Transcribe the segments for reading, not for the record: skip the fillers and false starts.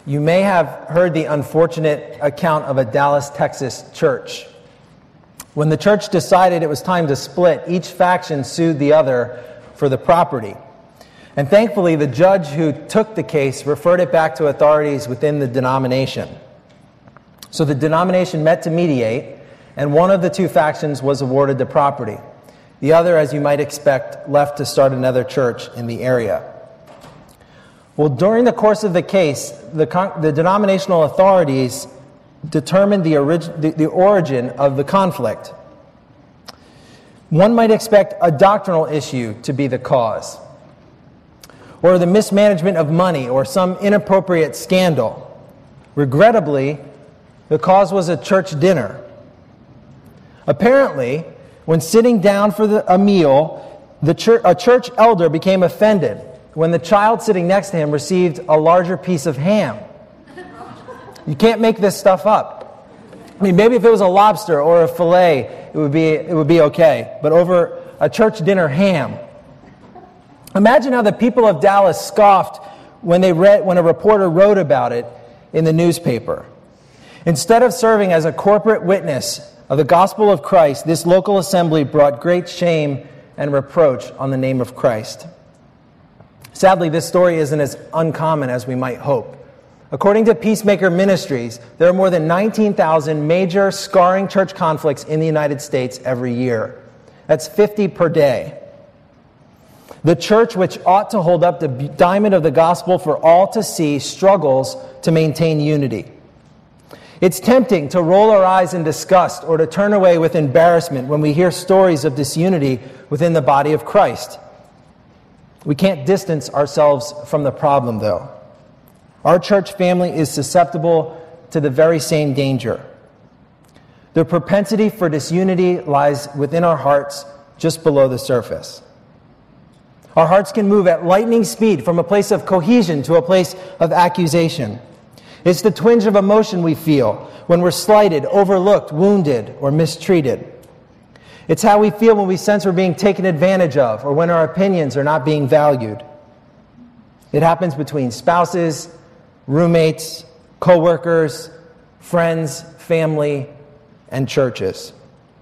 You may have heard the unfortunate account of a Dallas, Texas church. When the church decided it was time to split, each faction sued the other for the property. And thankfully, the judge who took the case referred it back to authorities within the denomination. So the denomination met to mediate, and one of the two factions was awarded the property. The other, as you might expect, left to start another church in the area. Well, during the course of the case, the denominational authorities determined the origin of the conflict. One might expect a doctrinal issue to be the cause, or the mismanagement of money, or some inappropriate scandal. Regrettably, the cause was a church dinner. Apparently, when sitting down for a meal, a church elder became offended when the child sitting next to him received a larger piece of ham. You can't make this stuff up. I mean, maybe if it was a lobster or a fillet, it would be okay. But over a church dinner ham. Imagine how the people of Dallas scoffed when a reporter wrote about it in the newspaper. Instead of serving as a corporate witness of the gospel of Christ, this local assembly brought great shame and reproach on the name of Christ. Sadly, this story isn't as uncommon as we might hope. According to Peacemaker Ministries, there are more than 19,000 major scarring church conflicts in the United States every year. That's 50 per day. The church, which ought to hold up the diamond of the gospel for all to see, struggles to maintain unity. It's tempting to roll our eyes in disgust or to turn away with embarrassment when we hear stories of disunity within the body of Christ. We can't distance ourselves from the problem, though. Our church family is susceptible to the very same danger. The propensity for disunity lies within our hearts, just below the surface. Our hearts can move at lightning speed from a place of cohesion to a place of accusation. It's the twinge of emotion we feel when we're slighted, overlooked, wounded, or mistreated. It's how we feel when we sense we're being taken advantage of or when our opinions are not being valued. It happens between spouses, roommates, co-workers, friends, family, and churches.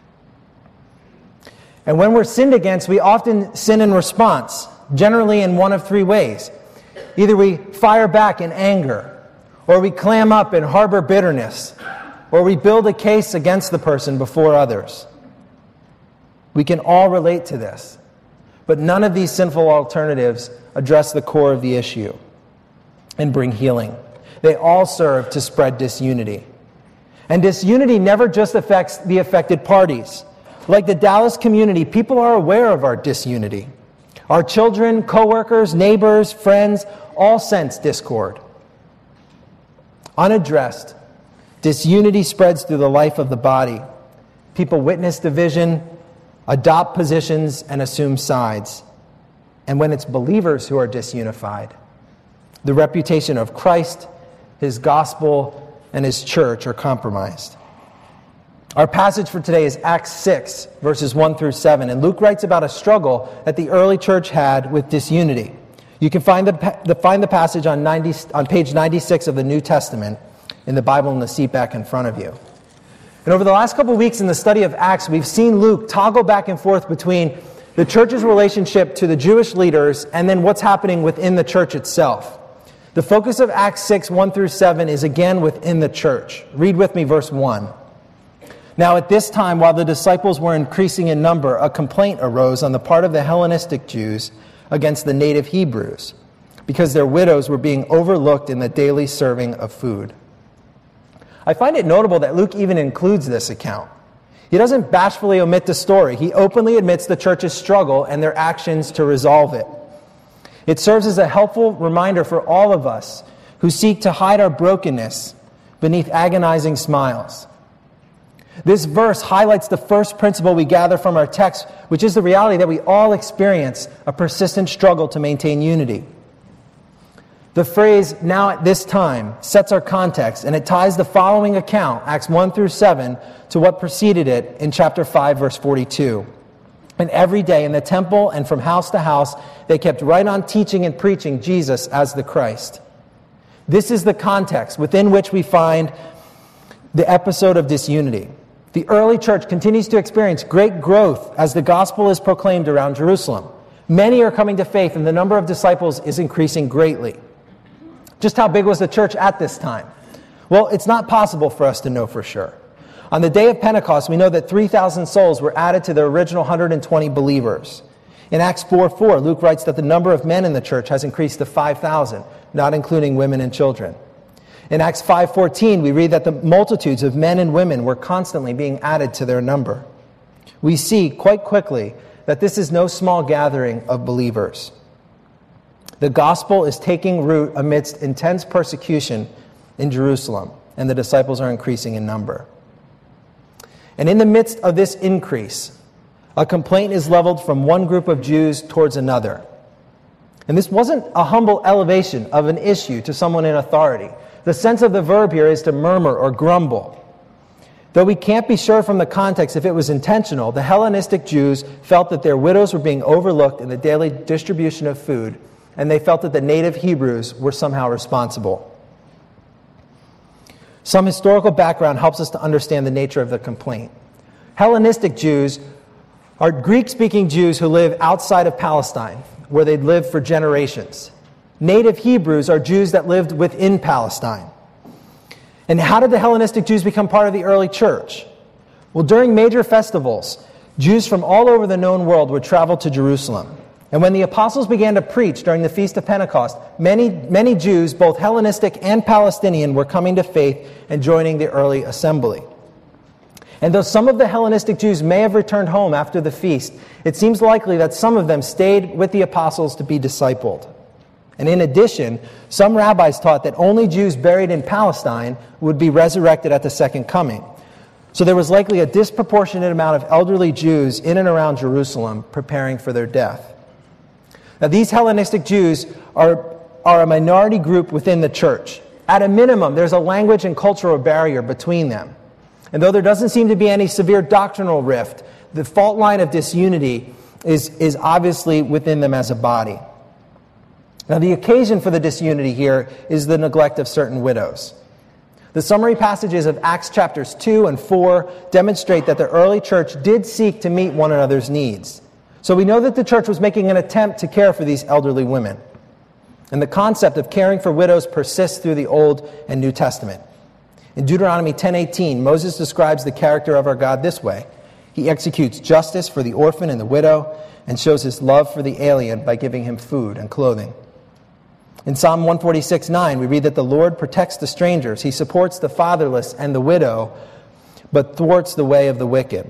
And when we're sinned against, we often sin in response, generally in one of three ways. Either we fire back in anger, or we clam up and harbor bitterness, or we build a case against the person before others. We can all relate to this, but none of these sinful alternatives address the core of the issue and bring healing. They all serve to spread disunity. And disunity never just affects the affected parties. Like the Dallas community, people are aware of our disunity. Our children, co-workers, neighbors, friends, all sense discord. Unaddressed, disunity spreads through the life of the body. People witness division, adopt positions, and assume sides. And when it's believers who are disunified, the reputation of Christ, His gospel, and His church are compromised. Our passage for today is Acts 6, verses 1 through 7, and Luke writes about a struggle that the early church had with disunity. You can find the passage on page 96 of the New Testament in the Bible in the seat back in front of you. And over the last couple of weeks in the study of Acts, we've seen Luke toggle back and forth between the church's relationship to the Jewish leaders and then what's happening within the church itself. The focus of Acts 6, 1 through 7 is again within the church. Read with me verse 1. Now at this time, while the disciples were increasing in number, a complaint arose on the part of the Hellenistic Jews against the native Hebrews, because their widows were being overlooked in the daily serving of food. I find it notable that Luke even includes this account. He doesn't bashfully omit the story. He openly admits the church's struggle and their actions to resolve it. It serves as a helpful reminder for all of us who seek to hide our brokenness beneath agonizing smiles. This verse highlights the first principle we gather from our text, which is the reality that we all experience a persistent struggle to maintain unity. The phrase, now at this time, sets our context, and it ties the following account, Acts 1 through 7, to what preceded it in chapter 5, verse 42. And every day in the temple and from house to house, they kept right on teaching and preaching Jesus as the Christ. This is the context within which we find the episode of disunity. The early church continues to experience great growth as the gospel is proclaimed around Jerusalem. Many are coming to faith, and the number of disciples is increasing greatly. Just how big was the church at this time? Well, it's not possible for us to know for sure. On the day of Pentecost, we know that 3,000 souls were added to the original 120 believers. In Acts 4:4, Luke writes that the number of men in the church has increased to 5,000, not including women and children. In Acts 5:14, we read that the multitudes of men and women were constantly being added to their number. We see quite quickly that this is no small gathering of believers. The gospel is taking root amidst intense persecution in Jerusalem, and the disciples are increasing in number. And in the midst of this increase, a complaint is leveled from one group of Jews towards another. And this wasn't a humble elevation of an issue to someone in authority. The sense of the verb here is to murmur or grumble. Though we can't be sure from the context if it was intentional, the Hellenistic Jews felt that their widows were being overlooked in the daily distribution of food, and they felt that the native Hebrews were somehow responsible. Some historical background helps us to understand the nature of the complaint. Hellenistic Jews are Greek-speaking Jews who live outside of Palestine, where they'd lived for generations. Native Hebrews are Jews that lived within Palestine. And how did the Hellenistic Jews become part of the early church? Well, during major festivals, Jews from all over the known world would travel to Jerusalem. And when the apostles began to preach during the Feast of Pentecost, many Jews, both Hellenistic and Palestinian, were coming to faith and joining the early assembly. And though some of the Hellenistic Jews may have returned home after the feast, it seems likely that some of them stayed with the apostles to be discipled. And in addition, some rabbis taught that only Jews buried in Palestine would be resurrected at the second coming. So there was likely a disproportionate amount of elderly Jews in and around Jerusalem preparing for their death. Now, these Hellenistic Jews are a minority group within the church. At a minimum, there's a language and cultural barrier between them. And though there doesn't seem to be any severe doctrinal rift, the fault line of disunity is obviously within them as a body. Now, the occasion for the disunity here is the neglect of certain widows. The summary passages of Acts chapters 2 and 4 demonstrate that the early church did seek to meet one another's needs. So we know that the church was making an attempt to care for these elderly women. And the concept of caring for widows persists through the Old and New Testament. In Deuteronomy 10:18, Moses describes the character of our God this way. He executes justice for the orphan and the widow and shows his love for the alien by giving him food and clothing. In Psalm 146:9, we read that the Lord protects the strangers. He supports the fatherless and the widow, but thwarts the way of the wicked.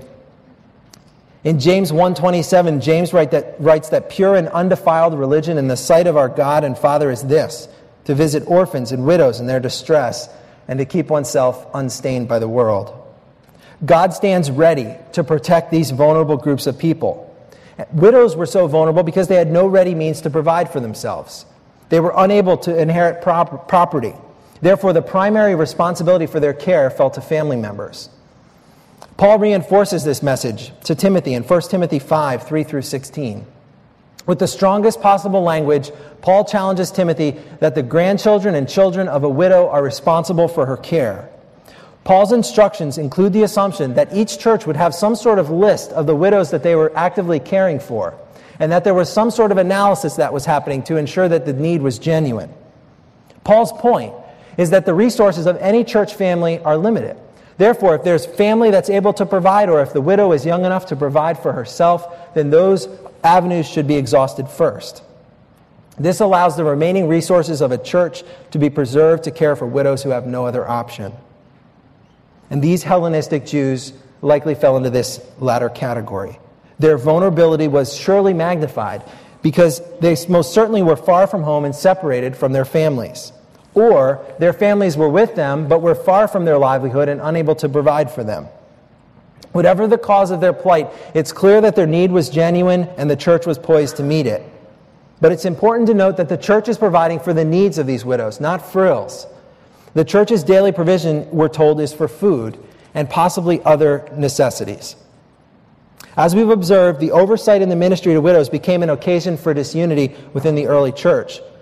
In James 1:27, James writes that pure and undefiled religion in the sight of our God and Father is this, to visit orphans and widows in their distress and to keep oneself unstained by the world. God stands ready to protect these vulnerable groups of people. Widows were so vulnerable because they had no ready means to provide for themselves. They were unable to inherit property. Therefore, the primary responsibility for their care fell to family members. Paul reinforces this message to Timothy in 1 Timothy 5:3-16. With the strongest possible language, Paul challenges Timothy that the grandchildren and children of a widow are responsible for her care. Paul's instructions include the assumption that each church would have some sort of list of the widows that they were actively caring for, and that there was some sort of analysis that was happening to ensure that the need was genuine. Paul's point is that the resources of any church family are limited. Therefore, if there's family that's able to provide, or if the widow is young enough to provide for herself, then those avenues should be exhausted first. This allows the remaining resources of a church to be preserved to care for widows who have no other option. And these Hellenistic Jews likely fell into this latter category. Their vulnerability was surely magnified because they most certainly were far from home and separated from their families. Or their families were with them but were far from their livelihood and unable to provide for them. Whatever the cause of their plight, it's clear that their need was genuine and the church was poised to meet it. But it's important to note that the church is providing for the needs of these widows, not frills. The church's daily provision, we're told, is for food and possibly other necessities. As we've observed, the oversight in the ministry to widows became an occasion for disunity within the early church.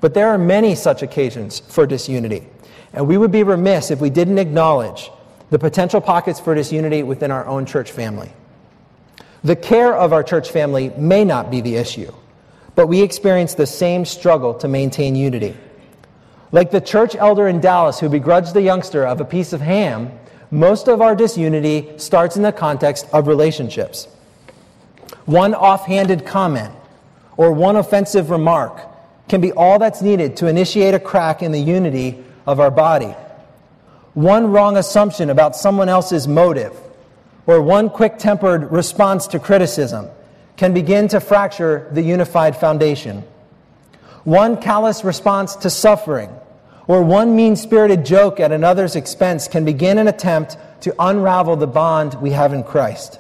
But there are many such occasions for disunity, and we would be remiss if we didn't acknowledge the potential pockets for disunity within our own church family. The care of our church family may not be the issue, but we experience the same struggle to maintain unity. Like the church elder in Dallas who begrudged the youngster of a piece of ham, most of our disunity starts in the context of relationships. One offhanded comment or one offensive remark can be all that's needed to initiate a crack in the unity of our body. One wrong assumption about someone else's motive or one quick-tempered response to criticism can begin to fracture the unified foundation. One callous response to suffering or one mean-spirited joke at another's expense can begin an attempt to unravel the bond we have in Christ.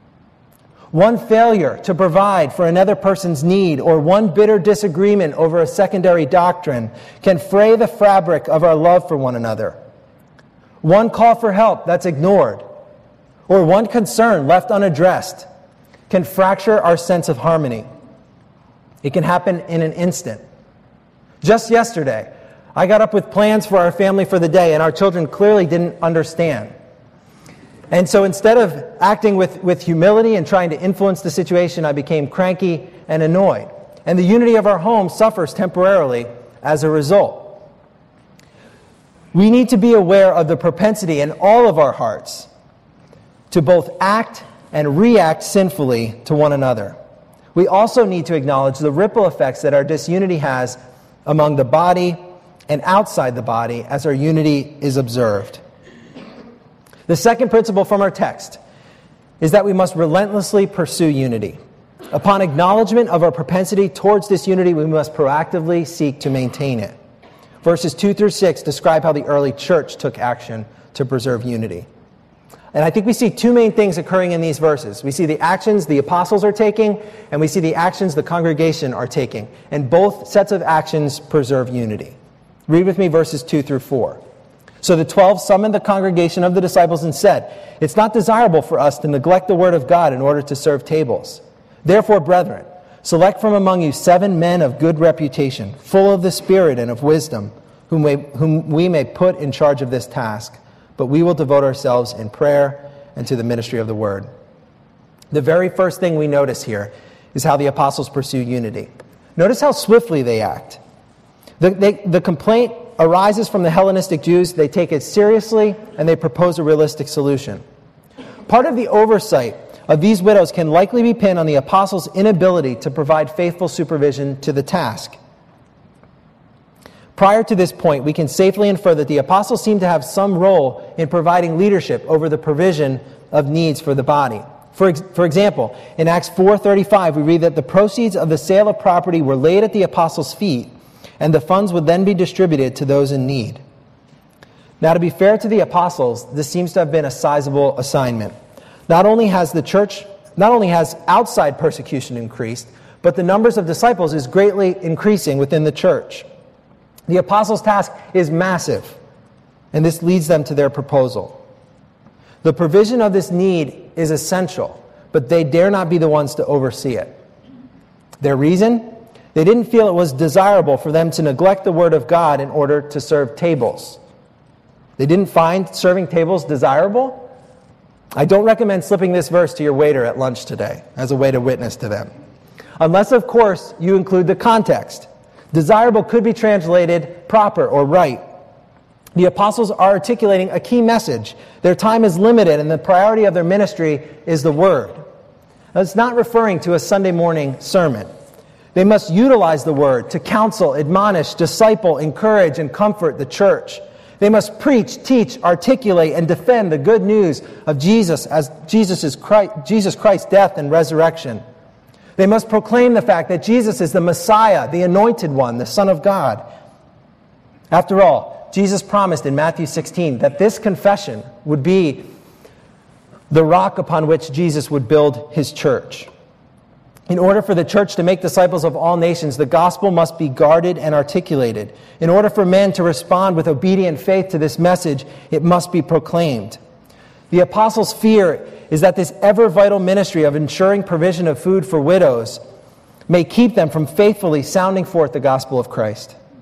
One failure to provide for another person's need or one bitter disagreement over a secondary doctrine can fray the fabric of our love for one another. One call for help that's ignored or one concern left unaddressed can fracture our sense of harmony. It can happen in an instant. Just yesterday, I got up with plans for our family for the day, and our children clearly didn't understand. And so instead of acting with humility and trying to influence the situation, I became cranky and annoyed. And the unity of our home suffers temporarily as a result. We need to be aware of the propensity in all of our hearts to both act and react sinfully to one another. We also need to acknowledge the ripple effects that our disunity has among the body and outside the body as our unity is observed. The second principle from our text is that we must relentlessly pursue unity. Upon acknowledgement of our propensity towards disunity, we must proactively seek to maintain it. Verses 2 through 6 describe how the early church took action to preserve unity. And I think we see two main things occurring in these verses. We see the actions the apostles are taking, and we see the actions the congregation are taking. And both sets of actions preserve unity. Read with me verses 2 through 4. So the 12 summoned the congregation of the disciples and said, "It's not desirable for us to neglect the word of God in order to serve tables. Therefore, brethren, select from among you 7 men of good reputation, full of the Spirit and of wisdom, whom we may put in charge of this task. But we will devote ourselves in prayer and to the ministry of the word." The very first thing we notice here is how the apostles pursue unity. Notice how swiftly they act. The complaint arises from the Hellenistic Jews. They take it seriously, and they propose a realistic solution. Part of the oversight of these widows can likely be pinned on the apostles' inability to provide faithful supervision to the task. Prior to this point, we can safely infer that the apostles seem to have some role in providing leadership over the provision of needs for the body. For example, in Acts 4:35, we read that the proceeds of the sale of property were laid at the apostles' feet, and the funds would then be distributed to those in need. Now, to be fair to the apostles, this seems to have been a sizable assignment. Not only has outside persecution increased, but the numbers of disciples is greatly increasing within the church. The apostles' task is massive, and this leads them to their proposal. The provision of this need is essential, but they dare not be the ones to oversee it. Their reason? They didn't feel it was desirable for them to neglect the word of God in order to serve tables. They didn't find serving tables desirable? I don't recommend slipping this verse to your waiter at lunch today as a way to witness to them. Unless, of course, you include the context. Desirable could be translated proper or right. The apostles are articulating a key message. Their time is limited, and the priority of their ministry is the word. Now, it's not referring to a Sunday morning sermon. They must utilize the word to counsel, admonish, disciple, encourage, and comfort the church. They must preach, teach, articulate, and defend the good news of Jesus as Jesus Christ's death and resurrection. They must proclaim the fact that Jesus is the Messiah, the anointed one, the Son of God. After all, Jesus promised in Matthew 16 that this confession would be the rock upon which Jesus would build his church. In order for the church to make disciples of all nations, the gospel must be guarded and articulated. In order for men to respond with obedient faith to this message, it must be proclaimed. The apostles' fear is that this ever-vital ministry of ensuring provision of food for widows may keep them from faithfully sounding forth the gospel of Christ.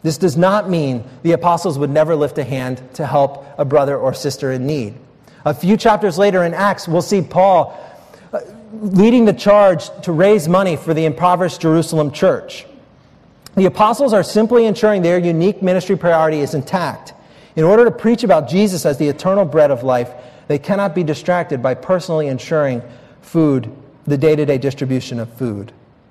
This does not mean the apostles would never lift a hand to help a brother or sister in need. A few chapters later in Acts, we'll see Paul leading the charge to raise money for the impoverished Jerusalem church. The apostles are simply ensuring their unique ministry priority is intact. In order to preach about Jesus as the eternal bread of life, they cannot be distracted by personally ensuring food, the day-to-day distribution of food.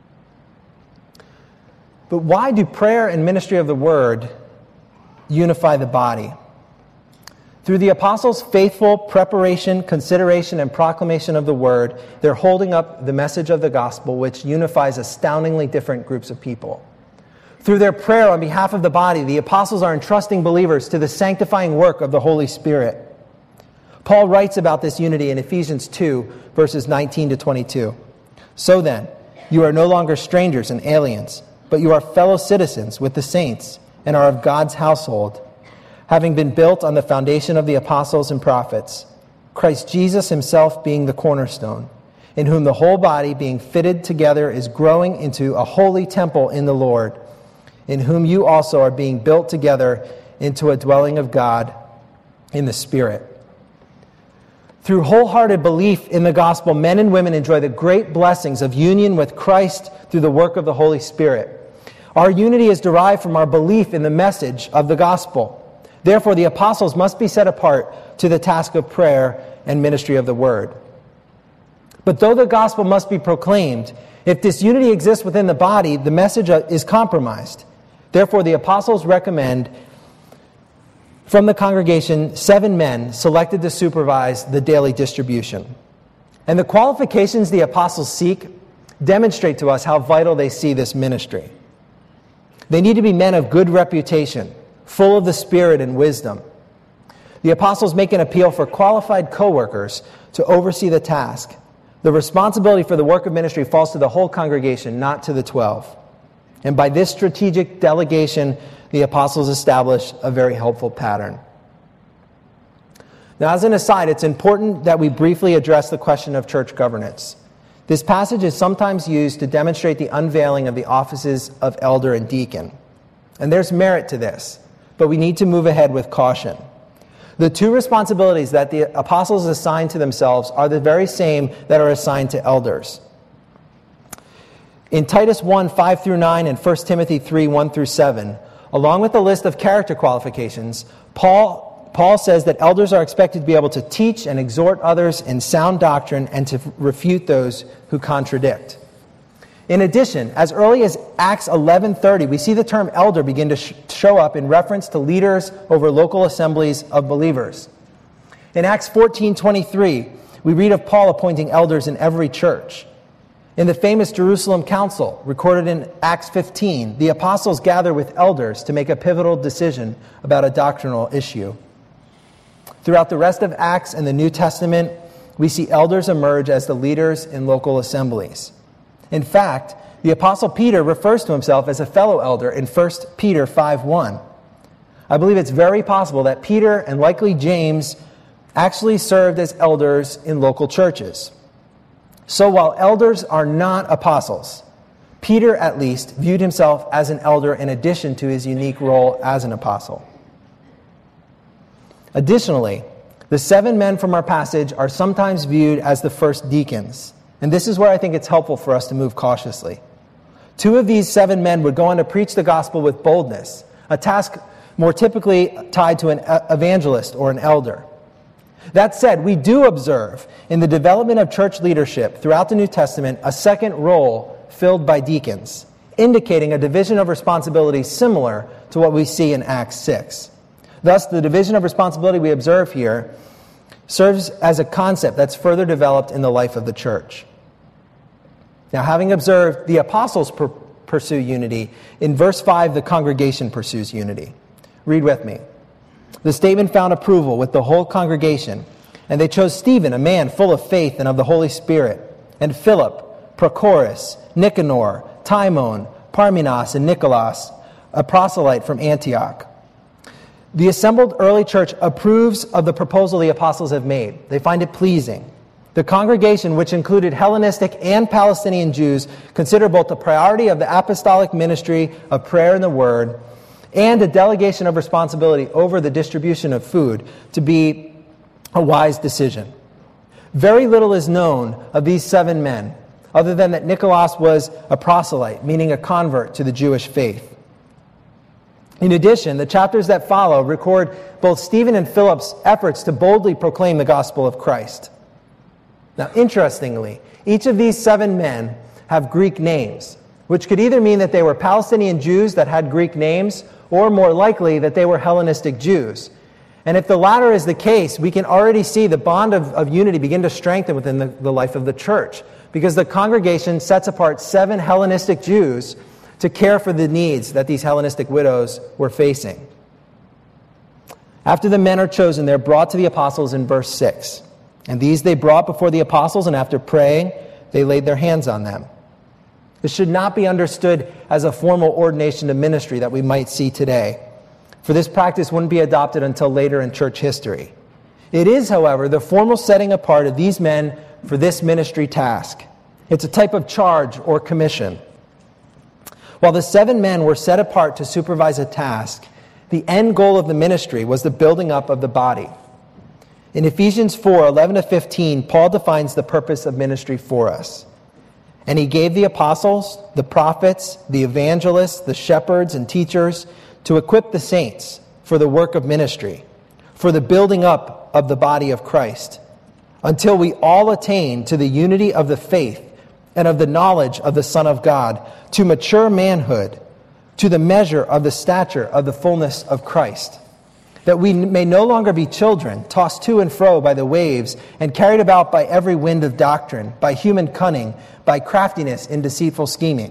But why do prayer and ministry of the word unify the body? Through the apostles' faithful preparation, consideration, and proclamation of the word, they're holding up the message of the gospel, which unifies astoundingly different groups of people. Through their prayer on behalf of the body, the apostles are entrusting believers to the sanctifying work of the Holy Spirit. Paul writes about this unity in Ephesians 2, verses 19 to 22. So then, you are no longer strangers and aliens, but you are fellow citizens with the saints and are of God's household, having been built on the foundation of the apostles and prophets, Christ Jesus himself being the cornerstone, in whom the whole body being fitted together is growing into a holy temple in the Lord, in whom you also are being built together into a dwelling of God in the Spirit. Through wholehearted belief in the gospel, men and women enjoy the great blessings of union with Christ through the work of the Holy Spirit. Our unity is derived from our belief in the message of the gospel. Therefore, the apostles must be set apart to the task of prayer and ministry of the word. But though the gospel must be proclaimed, if disunity exists within the body, the message is compromised. Therefore, the apostles recommend from the congregation 7 men selected to supervise the daily distribution. And the qualifications the apostles seek demonstrate to us how vital they see this ministry. They need to be men of good reputation, full of the Spirit and wisdom. The apostles make an appeal for qualified co-workers to oversee the task. The responsibility for the work of ministry falls to the whole congregation, not to the 12. And by this strategic delegation, the apostles establish a very helpful pattern. Now, as an aside, it's important that we briefly address the question of church governance. This passage is sometimes used to demonstrate the unveiling of the offices of elder and deacon. And there's merit to this, but we need to move ahead with caution. The 2 responsibilities that the apostles assign to themselves are the very same that are assigned to elders. In Titus 1, 5 through 9 and 1 Timothy 3, 1 through 7, along with the list of character qualifications, Paul says that elders are expected to be able to teach and exhort others in sound doctrine and to refute those who contradict. In addition, as early as Acts 11:30, we see the term elder begin to show up in reference to leaders over local assemblies of believers. In Acts 14:23, we read of Paul appointing elders in every church. In the famous Jerusalem Council, recorded in Acts 15, the apostles gather with elders to make a pivotal decision about a doctrinal issue. Throughout the rest of Acts and the New Testament, we see elders emerge as the leaders in local assemblies. In fact, the Apostle Peter refers to himself as a fellow elder in 1 Peter 5:1. I believe it's very possible that Peter and likely James actually served as elders in local churches. So while elders are not apostles, Peter at least viewed himself as an elder in addition to his unique role as an apostle. Additionally, the 7 men from our passage are sometimes viewed as the first deacons. And this is where I think it's helpful for us to move cautiously. 2 of these 7 men would go on to preach the gospel with boldness, a task more typically tied to an evangelist or an elder. That said, we do observe in the development of church leadership throughout the New Testament a second role filled by deacons, indicating a division of responsibility similar to what we see in Acts 6. Thus, the division of responsibility we observe here serves as a concept that's further developed in the life of the church. Now, having observed the apostles pursue unity, in verse 5, the congregation pursues unity. Read with me. The statement found approval with the whole congregation, and they chose Stephen, a man full of faith and of the Holy Spirit, and Philip, Prochorus, Nicanor, Timon, Parmenas, and Nicholas, a proselyte from Antioch. The assembled early church approves of the proposal the apostles have made. They find it pleasing. The congregation, which included Hellenistic and Palestinian Jews, consider both the priority of the apostolic ministry of prayer and the word and a delegation of responsibility over the distribution of food to be a wise decision. Very little is known of these 7 men, other than that Nicholas was a proselyte, meaning a convert to the Jewish faith. In addition, the chapters that follow record both Stephen and Philip's efforts to boldly proclaim the gospel of Christ. Now, interestingly, each of these 7 men have Greek names, which could either mean that they were Palestinian Jews that had Greek names, or more likely that they were Hellenistic Jews. And if the latter is the case, we can already see the bond of unity begin to strengthen within the life of the church, because the congregation sets apart 7 Hellenistic Jews to care for the needs that these Hellenistic widows were facing. After the men are chosen, they're brought to the apostles in verse 6. And these they brought before the apostles, and after praying, they laid their hands on them. This should not be understood as a formal ordination to ministry that we might see today, for this practice wouldn't be adopted until later in church history. It is, however, the formal setting apart of these men for this ministry task. It's a type of charge or commission. While the 7 men were set apart to supervise a task, the end goal of the ministry was the building up of the body. In Ephesians 4:11-15, Paul defines the purpose of ministry for us. And he gave the apostles, the prophets, the evangelists, the shepherds, and teachers to equip the saints for the work of ministry, for the building up of the body of Christ, until we all attain to the unity of the faith and of the knowledge of the Son of God, to mature manhood, to the measure of the stature of the fullness of Christ, that we may no longer be children, tossed to and fro by the waves, and carried about by every wind of doctrine, by human cunning, by craftiness in deceitful scheming.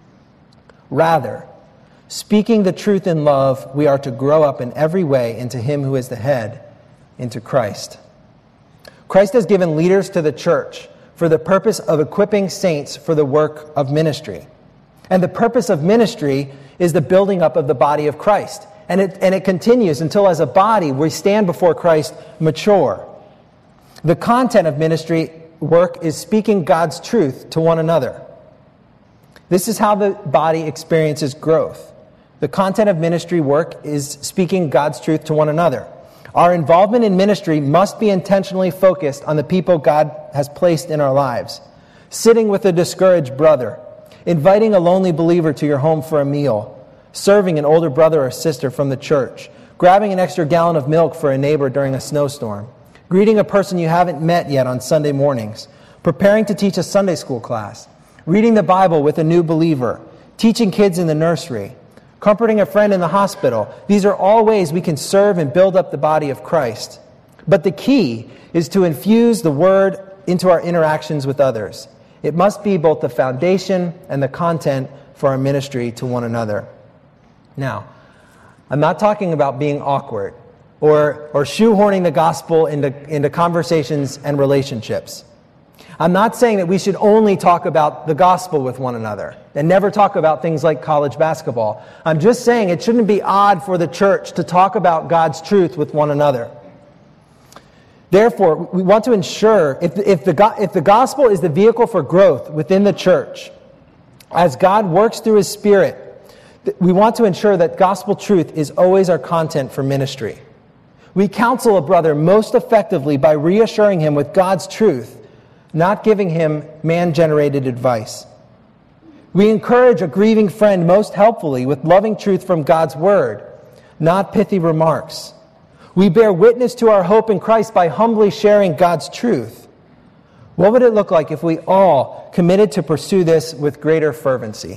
Rather, speaking the truth in love, we are to grow up in every way into Him who is the head, into Christ. Christ has given leaders to the church for the purpose of equipping saints for the work of ministry. And the purpose of ministry is the building up of the body of Christ. And it continues until as a body we stand before Christ mature. The content of ministry work is speaking God's truth to one another. This is how the body experiences growth. The content of ministry work is speaking God's truth to one another. Our involvement in ministry must be intentionally focused on the people God has placed in our lives. Sitting with a discouraged brother, inviting a lonely believer to your home for a meal, serving an older brother or sister from the church, grabbing an extra gallon of milk for a neighbor during a snowstorm, greeting a person you haven't met yet on Sunday mornings, preparing to teach a Sunday school class, reading the Bible with a new believer, teaching kids in the nursery, comforting a friend in the hospital. These are all ways we can serve and build up the body of Christ. But the key is to infuse the Word into our interactions with others. It must be both the foundation and the content for our ministry to one another. Now, I'm not talking about being awkward or shoehorning the gospel into conversations and relationships. I'm not saying that we should only talk about the gospel with one another and never talk about things like college basketball. I'm just saying it shouldn't be odd for the church to talk about God's truth with one another. Therefore, we want to ensure if the gospel is the vehicle for growth within the church, as God works through His Spirit, we want to ensure that gospel truth is always our content for ministry. We counsel a brother most effectively by reassuring him with God's truth, not giving him man-generated advice. We encourage a grieving friend most helpfully with loving truth from God's Word, not pithy remarks. We bear witness to our hope in Christ by humbly sharing God's truth. What would it look like if we all committed to pursue this with greater fervency?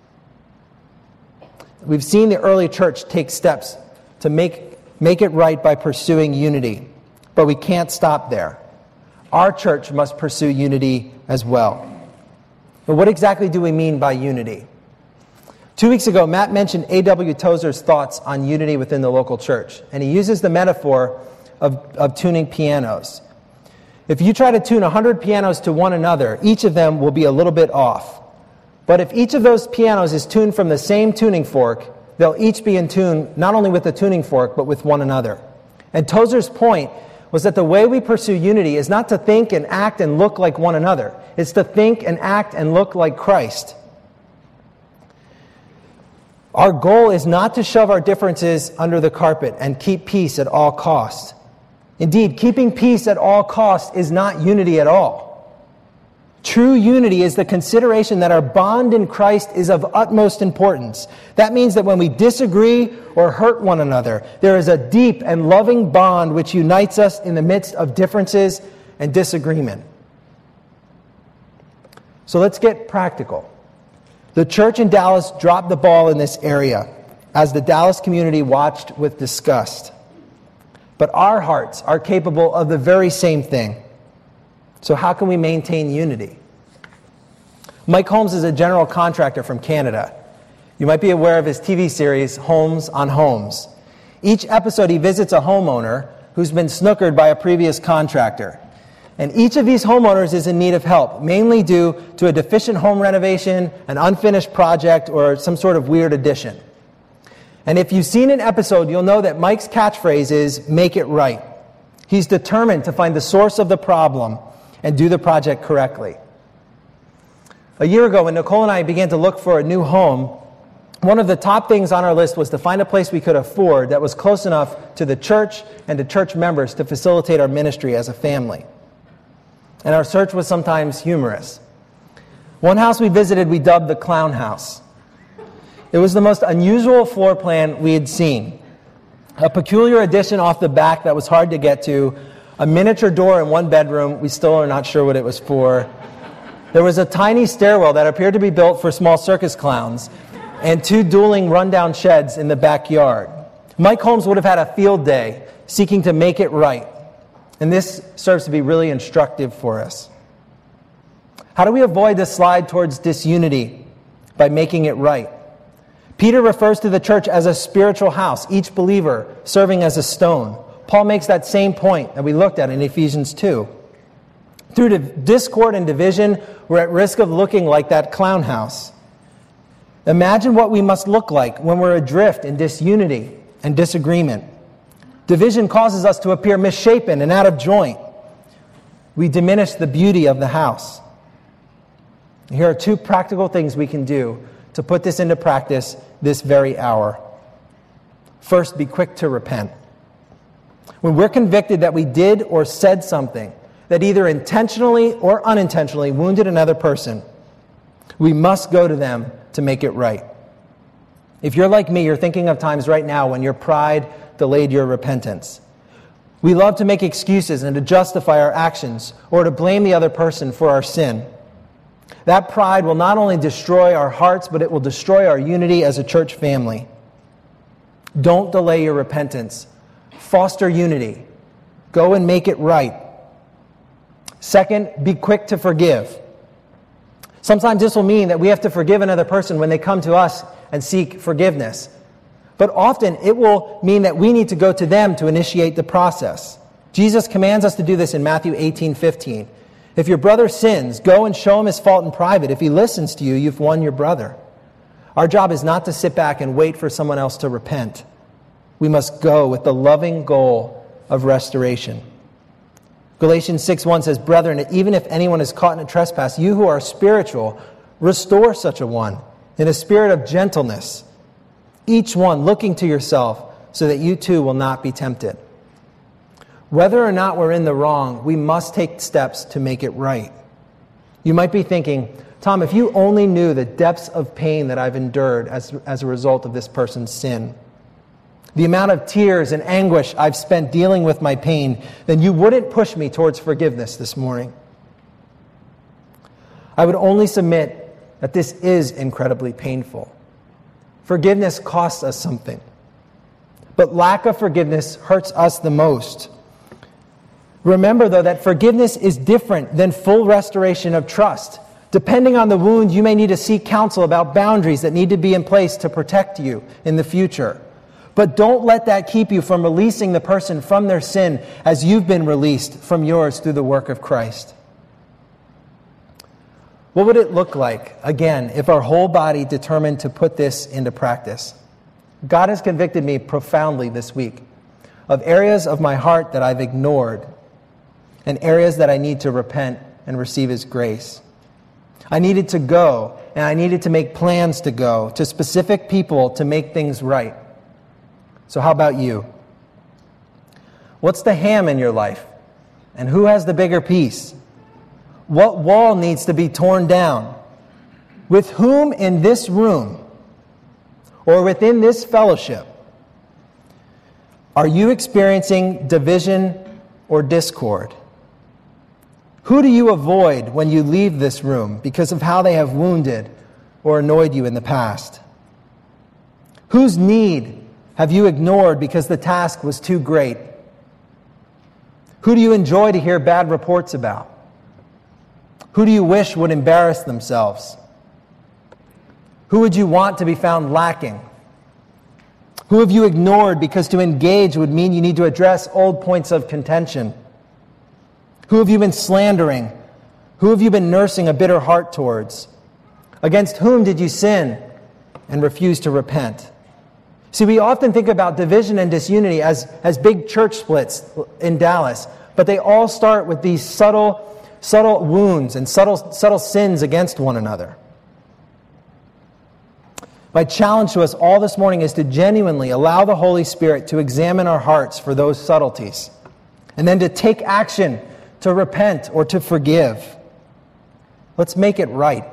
We've seen the early church take steps to make it right by pursuing unity, but we can't stop there. Our church must pursue unity as well. But what exactly do we mean by unity? 2 weeks ago, Matt mentioned A.W. Tozer's thoughts on unity within the local church, and he uses the metaphor of tuning pianos. If you try to tune 100 pianos to one another, each of them will be a little bit off. But if each of those pianos is tuned from the same tuning fork, they'll each be in tune not only with the tuning fork, but with one another. And Tozer's point was that the way we pursue unity is not to think and act and look like one another. It's to think and act and look like Christ. Our goal is not to shove our differences under the carpet and keep peace at all costs. Indeed, keeping peace at all costs is not unity at all. True unity is the consideration that our bond in Christ is of utmost importance. That means that when we disagree or hurt one another, there is a deep and loving bond which unites us in the midst of differences and disagreement. So let's get practical. The church in Dallas dropped the ball in this area as the Dallas community watched with disgust. But our hearts are capable of the very same thing. So how can we maintain unity? Mike Holmes is a general contractor from Canada. You might be aware of his TV series, Homes on Homes. Each episode he visits a homeowner who's been snookered by a previous contractor. And each of these homeowners is in need of help, mainly due to a deficient home renovation, an unfinished project, or some sort of weird addition. And if you've seen an episode, you'll know that Mike's catchphrase is, "Make it right." He's determined to find the source of the problem and do the project correctly. A year ago, when Nicole and I began to look for a new home, one of the top things on our list was to find a place we could afford that was close enough to the church and to church members to facilitate our ministry as a family. And our search was sometimes humorous. One house we visited we dubbed the Clown House. It was the most unusual floor plan we had seen. A peculiar addition off the back that was hard to get to, a miniature door in one bedroom, we still are not sure what it was for. There was a tiny stairwell that appeared to be built for small circus clowns, and 2 dueling rundown sheds in the backyard. Mike Holmes would have had a field day seeking to make it right. And this serves to be really instructive for us. How do we avoid the slide towards disunity? By making it right. Peter refers to the church as a spiritual house, each believer serving as a stone. Paul makes that same point that we looked at in Ephesians 2. Through discord and division, we're at risk of looking like that clown house. Imagine what we must look like when we're adrift in disunity and disagreement. Division causes us to appear misshapen and out of joint. We diminish the beauty of the house. Here are 2 practical things we can do to put this into practice this very hour. First, be quick to repent. When we're convicted that we did or said something that either intentionally or unintentionally wounded another person, we must go to them to make it right. If you're like me, you're thinking of times right now when your pride delayed your repentance. We love to make excuses and to justify our actions or to blame the other person for our sin. That pride will not only destroy our hearts, but it will destroy our unity as a church family. Don't delay your repentance. Foster unity. Go and make it right. Second, be quick to forgive. Sometimes this will mean that we have to forgive another person when they come to us and seek forgiveness. But often it will mean that we need to go to them to initiate the process. Jesus commands us to do this in Matthew 18:15. If your brother sins, go and show him his fault in private. If he listens to you, you've won your brother. Our job is not to sit back and wait for someone else to repent. We must go with the loving goal of restoration. Galatians 6:1 says, "Brethren, even if anyone is caught in a trespass, you who are spiritual, restore such a one in a spirit of gentleness, each one looking to yourself, so that you too will not be tempted." Whether or not we're in the wrong, we must take steps to make it right. You might be thinking, Tom, if you only knew the depths of pain that I've endured as a result of this person's sin, the amount of tears and anguish I've spent dealing with my pain, then you wouldn't push me towards forgiveness this morning. I would only submit that this is incredibly painful. Forgiveness costs us something. But lack of forgiveness hurts us the most. Remember, though, that forgiveness is different than full restoration of trust. Depending on the wound, you may need to seek counsel about boundaries that need to be in place to protect you in the future. But don't let that keep you from releasing the person from their sin as you've been released from yours through the work of Christ. What would it look like, again, if our whole body determined to put this into practice? God has convicted me profoundly this week of areas of my heart that I've ignored and areas that I need to repent and receive His grace. I needed to go, and I needed to make plans to go to specific people to make things right. So how about you? What's the ham in your life? And who has the bigger piece? What wall needs to be torn down? With whom in this room or within this fellowship are you experiencing division or discord? Who do you avoid when you leave this room because of how they have wounded or annoyed you in the past? Whose need have you ignored because the task was too great? Who do you enjoy to hear bad reports about? Who do you wish would embarrass themselves? Who would you want to be found lacking? Who have you ignored because to engage would mean you need to address old points of contention? Who have you been slandering? Who have you been nursing a bitter heart towards? Against whom did you sin and refuse to repent? See, we often think about division and disunity as big church splits in Dallas, but they all start with these subtle wounds and subtle sins against one another. My challenge to us all this morning is to genuinely allow the Holy Spirit to examine our hearts for those subtleties, and then to take action to repent or to forgive. Let's make it right.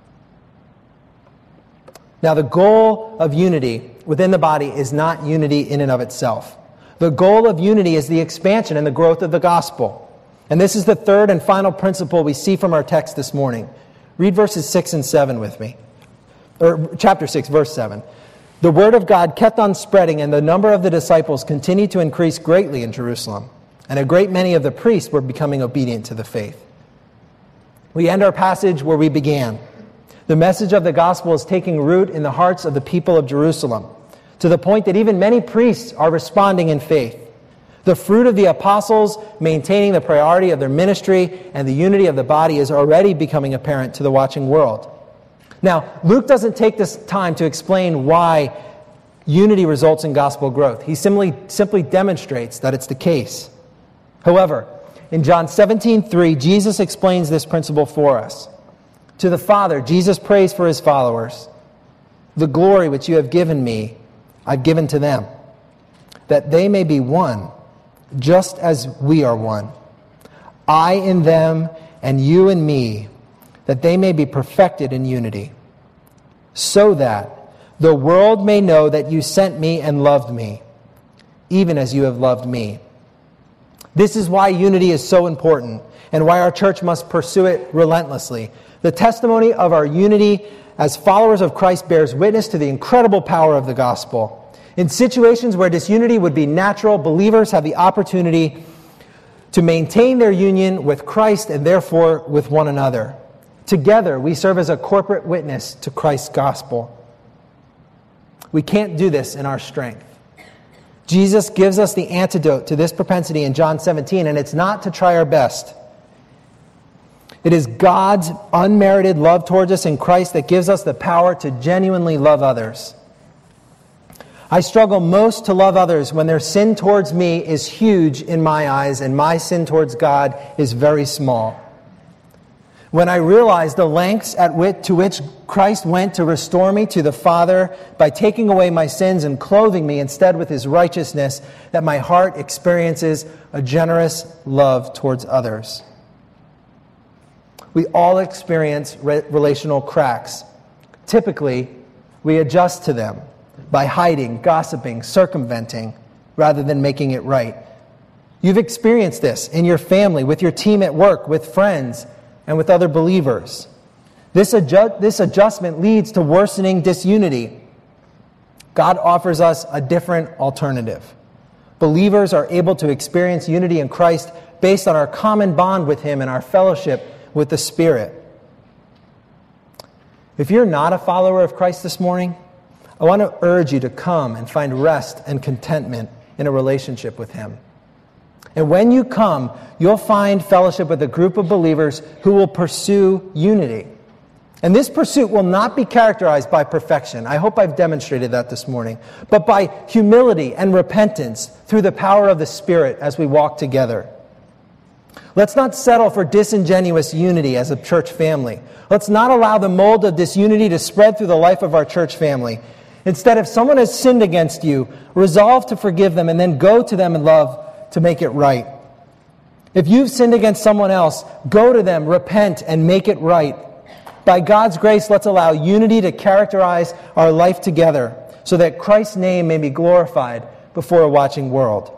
Now, the goal of unity within the body is not unity in and of itself. The goal of unity is the expansion and the growth of the gospel. And this is the third and final principle we see from our text this morning. Read verses 6 and 7 with me. Or chapter 6, verse 7. The word of God kept on spreading, and the number of the disciples continued to increase greatly in Jerusalem. And a great many of the priests were becoming obedient to the faith. We end our passage where we began. The message of the gospel is taking root in the hearts of the people of Jerusalem, to the point that even many priests are responding in faith. The fruit of the apostles maintaining the priority of their ministry and the unity of the body is already becoming apparent to the watching world. Now, Luke doesn't take this time to explain why unity results in gospel growth. He simply demonstrates that it's the case. However, in John 17:3, Jesus explains this principle for us. To the Father, Jesus prays for his followers. The glory which you have given me, I've given to them, that they may be one, just as we are one. I in them, and you in me, that they may be perfected in unity, so that the world may know that you sent me and loved me, even as you have loved me. This is why unity is so important, and why our church must pursue it relentlessly. The testimony of our unity as followers of Christ bears witness to the incredible power of the gospel. In situations where disunity would be natural, believers have the opportunity to maintain their union with Christ and therefore with one another. Together, we serve as a corporate witness to Christ's gospel. We can't do this in our strength. Jesus gives us the antidote to this propensity in John 17, and it's not to try our best. It is God's unmerited love towards us in Christ that gives us the power to genuinely love others. I struggle most to love others when their sin towards me is huge in my eyes and my sin towards God is very small. When I realize the lengths to which Christ went to restore me to the Father by taking away my sins and clothing me instead with his righteousness, that my heart experiences a generous love towards others. We all experience relational cracks. Typically, we adjust to them by hiding, gossiping, circumventing, rather than making it right. You've experienced this in your family, with your team at work, with friends, and with other believers. This adjustment leads to worsening disunity. God offers us a different alternative. Believers are able to experience unity in Christ based on our common bond with him and our fellowship with the Spirit. If you're not a follower of Christ this morning, I want to urge you to come and find rest and contentment in a relationship with him. And when you come, you'll find fellowship with a group of believers who will pursue unity. And this pursuit will not be characterized by perfection. I hope I've demonstrated that this morning. But by humility and repentance through the power of the Spirit as we walk together. Let's not settle for disingenuous unity as a church family. Let's not allow the mold of disunity to spread through the life of our church family. Instead, if someone has sinned against you, resolve to forgive them and then go to them in love to make it right. If you've sinned against someone else, go to them, repent, and make it right. By God's grace, let's allow unity to characterize our life together so that Christ's name may be glorified before a watching world.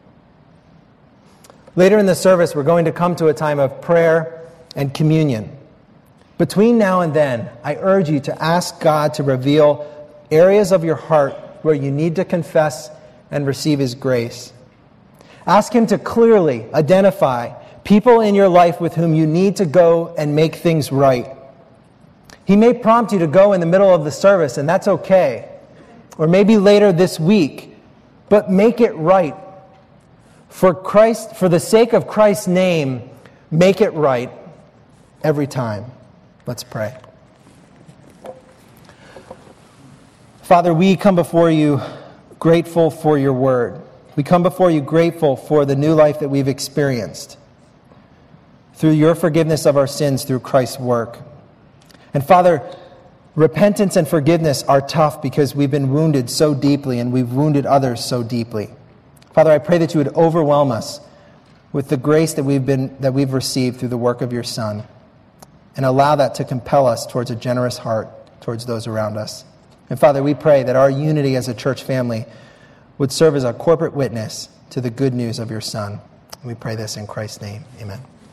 Later in the service, we're going to come to a time of prayer and communion. Between now and then, I urge you to ask God to reveal areas of your heart where you need to confess and receive His grace. Ask Him to clearly identify people in your life with whom you need to go and make things right. He may prompt you to go in the middle of the service, and that's okay. Or maybe later this week, but make it right. For the sake of Christ's name, make it right every time. Let's pray. Father, we come before you grateful for your word. We come before you grateful for the new life that we've experienced through your forgiveness of our sins through Christ's work. And Father, repentance and forgiveness are tough because we've been wounded so deeply and we've wounded others so deeply. Father, I pray that you would overwhelm us with the grace that we've received through the work of your Son, and allow that to compel us towards a generous heart towards those around us. And Father, we pray that our unity as a church family would serve as a corporate witness to the good news of your Son. And we pray this in Christ's name. Amen.